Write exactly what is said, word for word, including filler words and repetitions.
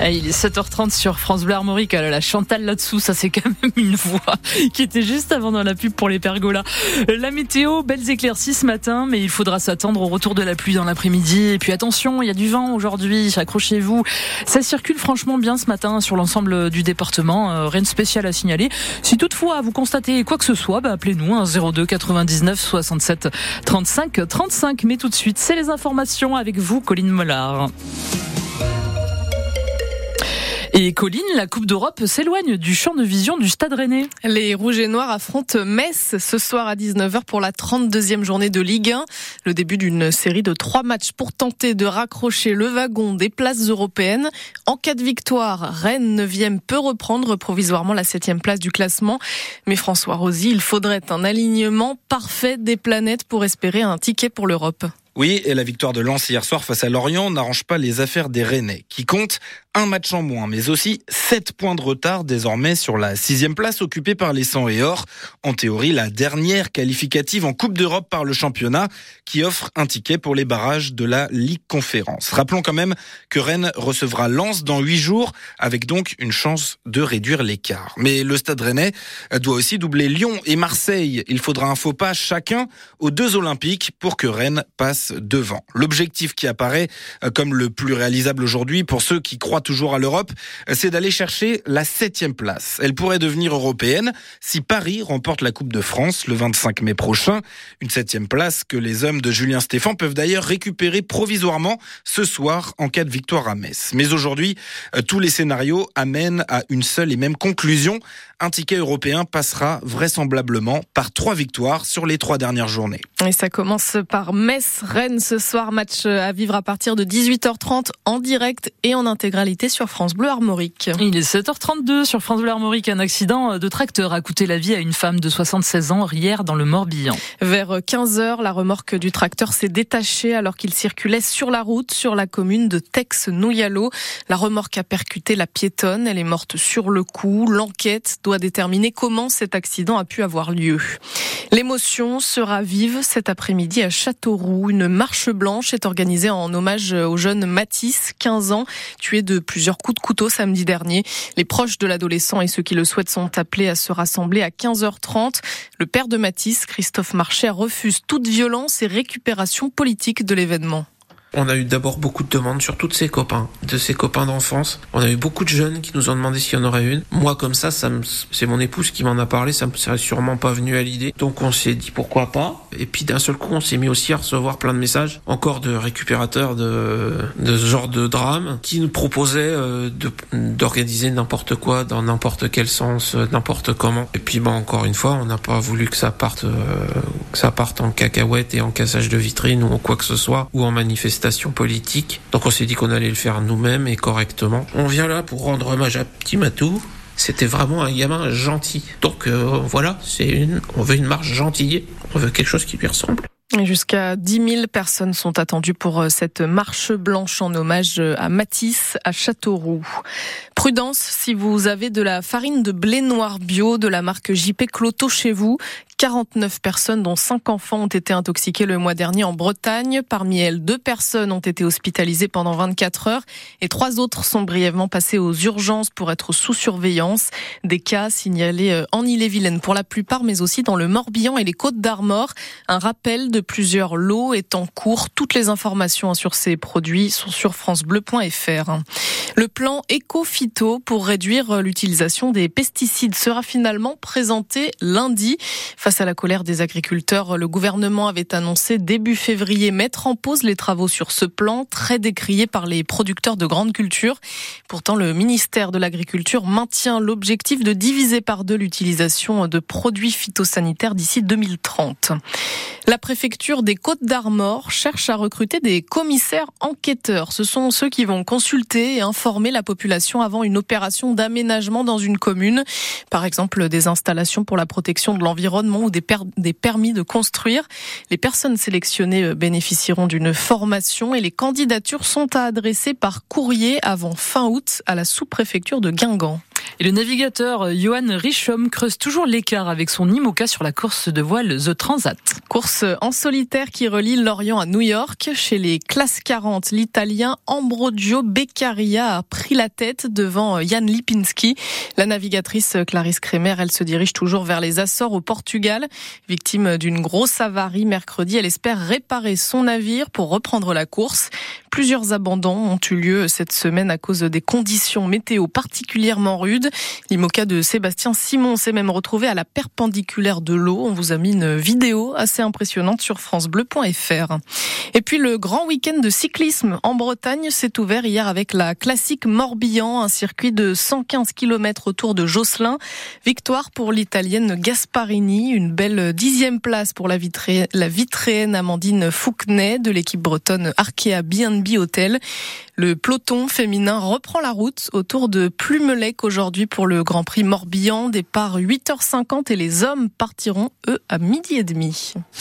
Il est sept heures trente sur France Bleu Armorique. La Chantal là-dessous, ça c'est quand même une voix qui était juste avant dans la pub pour les pergolas. La météo, belles éclaircies ce matin, mais il faudra s'attendre au retour de la pluie dans l'après-midi. Et puis attention, il y a du vent aujourd'hui, accrochez-vous. Ça circule franchement bien ce matin sur l'ensemble du département. Euh, rien de spécial à signaler. Si toutefois vous constatez quoi que ce soit, bah, appelez-nous hein, zéro deux quatre-vingt-dix-neuf soixante-sept trente-cinq trente-cinq. Mais tout de suite, c'est les informations avec vous, Colline Mollard. Et Colline, la Coupe d'Europe s'éloigne du champ de vision du Stade Rennais. Les Rouges et Noirs affrontent Metz ce soir à dix-neuf heures pour la trente-deuxième journée de Ligue un. Le début d'une série de trois matchs pour tenter de raccrocher le wagon des places européennes. En cas de victoire, Rennes neuvième peut reprendre provisoirement la septième place du classement. Mais François Rosy, il faudrait un alignement parfait des planètes pour espérer un ticket pour l'Europe. Oui, et la victoire de Lens hier soir face à Lorient n'arrange pas les affaires des Rennais, qui comptent un match en moins, mais aussi sept points de retard désormais sur la sixième place occupée par les Sang et Or. En théorie, la dernière qualificative en Coupe d'Europe par le championnat, qui offre un ticket pour les barrages de la Ligue Conférence. Rappelons quand même que Rennes recevra Lens dans huit jours, avec donc une chance de réduire l'écart. Mais le Stade Rennais doit aussi doubler Lyon et Marseille. Il faudra un faux pas chacun aux deux Olympiques pour que Rennes passe devant. L'objectif qui apparaît comme le plus réalisable aujourd'hui pour ceux qui croient toujours à l'Europe, c'est d'aller chercher la septième place. Elle pourrait devenir européenne si Paris remporte la Coupe de France le vingt-cinq mai prochain. Une septième place que les hommes de Julien Stéphan peuvent d'ailleurs récupérer provisoirement ce soir en cas de victoire à Metz. Mais aujourd'hui, tous les scénarios amènent à une seule et même conclusion. Un ticket européen passera vraisemblablement par trois victoires sur les trois dernières journées. Et ça commence par Metz-Rennes ce soir, match à vivre à partir de dix-huit heures trente en direct et en intégralité sur France Bleu Armorique. Il est sept heures trente-deux sur France Bleu Armorique. Un accident de tracteur a coûté la vie à une femme de soixante-seize ans hier dans le Morbihan. Vers quinze heures, la remorque du tracteur s'est détachée alors qu'il circulait sur la route sur la commune de Tex-Nouyalo. La remorque a percuté la piétonne. Elle est morte sur le coup. L'enquête doit déterminer comment cet accident a pu avoir lieu. L'émotion sera vive cet après-midi à Châteauroux. Une marche blanche est organisée en hommage au jeune Mathis, quinze ans, tué de plusieurs coups de couteau samedi dernier. Les proches de l'adolescent et ceux qui le souhaitent sont appelés à se rassembler à quinze heures trente. Le père de Mathis, Christophe Marchais, refuse toute violence et récupération politique de l'événement. On a eu d'abord beaucoup de demandes, surtout de ses copains, de ses copains d'enfance. On a eu beaucoup de jeunes qui nous ont demandé s'il y en aurait une. Moi, comme ça, ça me, c'est mon épouse qui m'en a parlé, ça me serait sûrement pas venu à l'idée. Donc on s'est dit pourquoi pas. Et puis d'un seul coup, on s'est mis aussi à recevoir plein de messages, encore de récupérateurs de, de ce genre de drame, qui nous proposaient euh, de, d'organiser n'importe quoi, dans n'importe quel sens, n'importe comment. Et puis bah, encore une fois, on n'a pas voulu que ça parte, euh, que ça parte en cacahuète et en cassage de vitrine ou en quoi que ce soit, ou en manifestation politique. Donc on s'est dit qu'on allait le faire nous-mêmes et correctement. On vient là pour rendre hommage à Petit Matou. C'était vraiment un gamin gentil. Donc euh, voilà, c'est une, on veut une marche gentille. On veut quelque chose qui lui ressemble. Jusqu'à dix mille personnes sont attendues pour cette marche blanche en hommage à Mathis à Châteauroux. Prudence si vous avez de la farine de blé noir bio de la marque J P Cloto chez vous. quarante-neuf personnes, dont cinq enfants, ont été intoxiquées le mois dernier en Bretagne. Parmi elles, deux personnes ont été hospitalisées pendant vingt-quatre heures et trois autres sont brièvement passées aux urgences pour être sous surveillance. Des cas signalés en Ille-et-Vilaine pour la plupart, mais aussi dans le Morbihan et les Côtes-d'Armor. Un rappel de plusieurs lots est en cours. Toutes les informations sur ces produits sont sur francebleu point f r. Le plan Éco-Phyto pour réduire l'utilisation des pesticides sera finalement présenté lundi. Face à la colère des agriculteurs, le gouvernement avait annoncé début février mettre en pause les travaux sur ce plan, très décrié par les producteurs de grandes cultures. Pourtant, le ministère de l'Agriculture maintient l'objectif de diviser par deux l'utilisation de produits phytosanitaires d'ici deux mille trente. La préfecture des Côtes-d'Armor cherche à recruter des commissaires enquêteurs. Ce sont ceux qui vont consulter et informer la population avant une opération d'aménagement dans une commune. Par exemple, des installations pour la protection de l'environnement ou des, per- des permis de construire. Les personnes sélectionnées bénéficieront d'une formation et les candidatures sont à adresser par courrier avant fin août à la sous-préfecture de Guingamp. Et le navigateur Johan Richomme creuse toujours l'écart avec son IMOCA sur la course de voile The Transat. Course en solitaire qui relie Lorient à New York. Chez les classes quarante, l'Italien Ambrogio Beccaria a pris la tête devant Jan Lipinski. La navigatrice Clarisse Kremer, elle se dirige toujours vers les Açores au Portugal. Victime d'une grosse avarie mercredi, elle espère réparer son navire pour reprendre la course. Plusieurs abandons ont eu lieu cette semaine à cause des conditions météo particulièrement rudes. L'IMOCA de Sébastien Simon s'est même retrouvé à la perpendiculaire de l'eau. On vous a mis une vidéo assez impressionnante sur francebleu point f r. Et puis le grand week-end de cyclisme en Bretagne s'est ouvert hier avec la classique Morbihan, un circuit de cent quinze kilomètres autour de Josselin. Victoire pour l'Italienne Gasparini, une belle dixième place pour la, vitré- la Vitréenne Amandine Fouquenet de l'équipe bretonne Arkea B and B Hotel. Le peloton féminin reprend la route autour de Plumelec aujourd'hui pour le Grand Prix Morbihan. Départ huit heures cinquante et les hommes partiront, eux, à midi et demi.